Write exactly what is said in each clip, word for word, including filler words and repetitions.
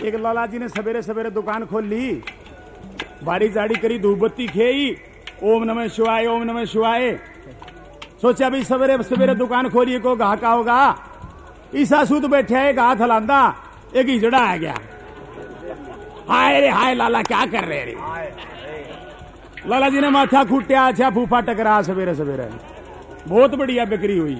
एक लाला जी ने सवेरे सवेरे दुकान खोल ली, बाड़ी जाड़ी करी, धूप बत्ती खेई, ओम नमः शिवाय ओम नमः शिवाय। सोचा भी सवेरे सवेरे दुकान खोलिए को गाह का होगा। ईसा सूद बैठे है, गाह हलांदा, एक हिजड़ा आ गया। हाय रे हाय लाला क्या कर रहे रे। लाला जी ने माथा खूटिया, अच्छा फूफा टकरा सवेरे सवेरे, बहुत बढ़िया बिक्री हुई।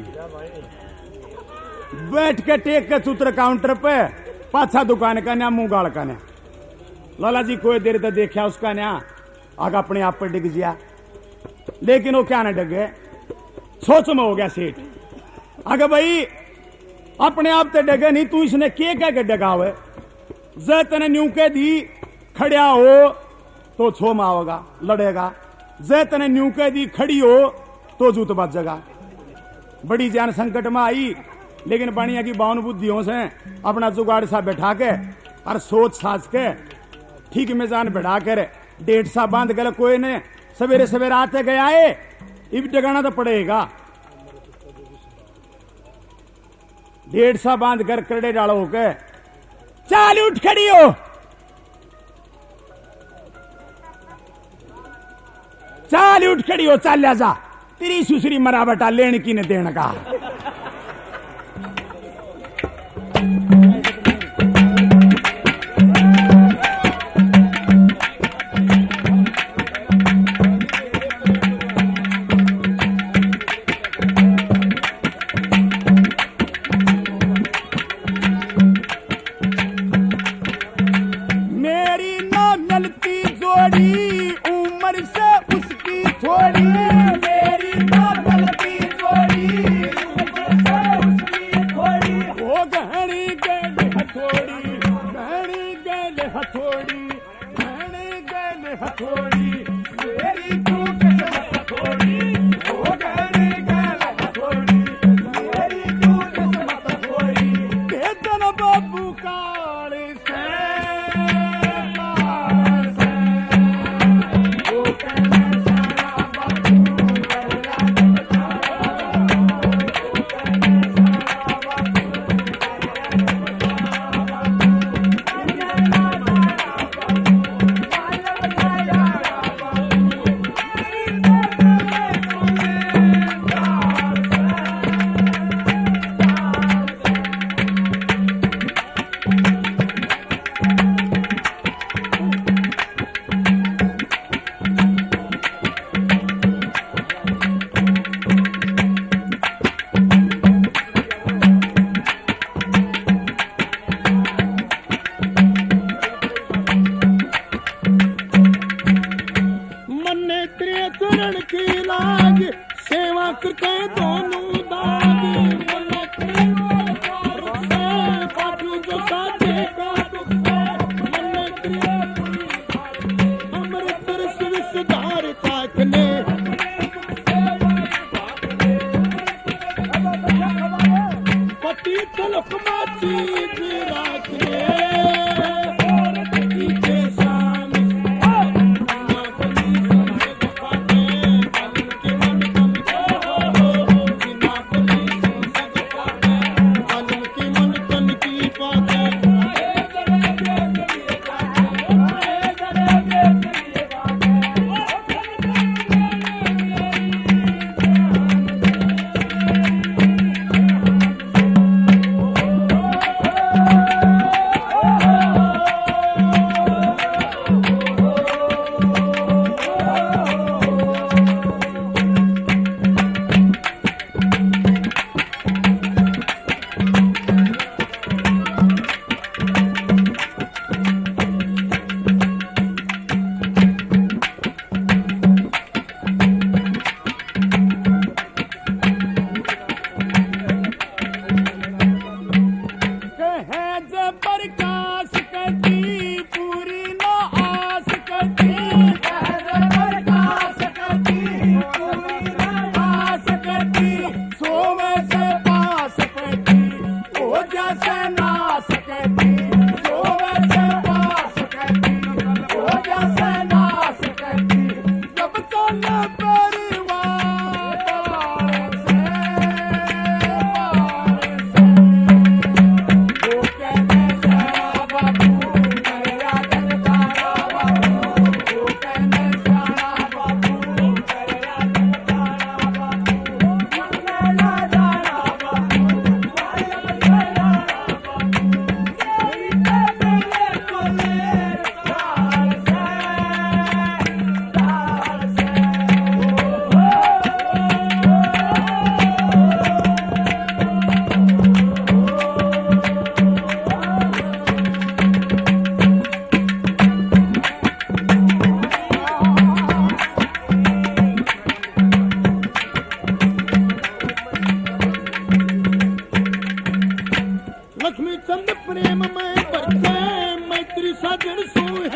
बैठ के टेक के चुतर काउंटर पे, पाछा दुकान का न्या मुंह गाल का न्या। लाला जी कोई देर तक देखा उसका न्या, आग अपने आप पर डिग गया, लेकिन वो क्या न डगे, सोच में हो गया सेठ। आगे भाई अपने आप ते डगे नहीं, तू इसने के कह के डगा हुए, जे तने न्यू के दी खड़िया हो तो छो माओगा लड़ेगा, जे तने न्यू के दी खड़ी हो तो जूत बचेगा। बड़ी जान संकट में आई, लेकिन बढ़िया की बावन बुद्धियों से अपना जुगाड़ सा बैठा के और सोच साच के ठीक मिजान बैठा कर डेढ़ सा बांध गए। कोई ने सवेरे सवेरे आते गया है, इब डगाना तो पड़ेगा। डेढ़ सा बांध कर करड़े डालो होके चाल उठ खड़ी हो, चाल उठ खड़ी हो, चाल ले जा, तेरी सुसरी मरा बटा लेने की ने देने का। मेरी ना मिलती जोड़ी उम्र से उसकी थोड़ी, मेरी ना मिलती जोड़ी उम्र से उसकी थोड़ी। वो गहरी गैल हथोड़ी, गहरी गैल हथोड़ी, गहरी गैल हथोड़ी, मेरी तू किस्मत थोड़ी। वो गहरी गैल हथोड़ी, मेरी तू किस्मत थोड़ी। बेदन बाबू काल से चरण की लाज सेवा करके दोनों दाग। पाटू जो साजे का अमृत सुधार ताकने पति तलक माची राखने।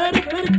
फिर फिर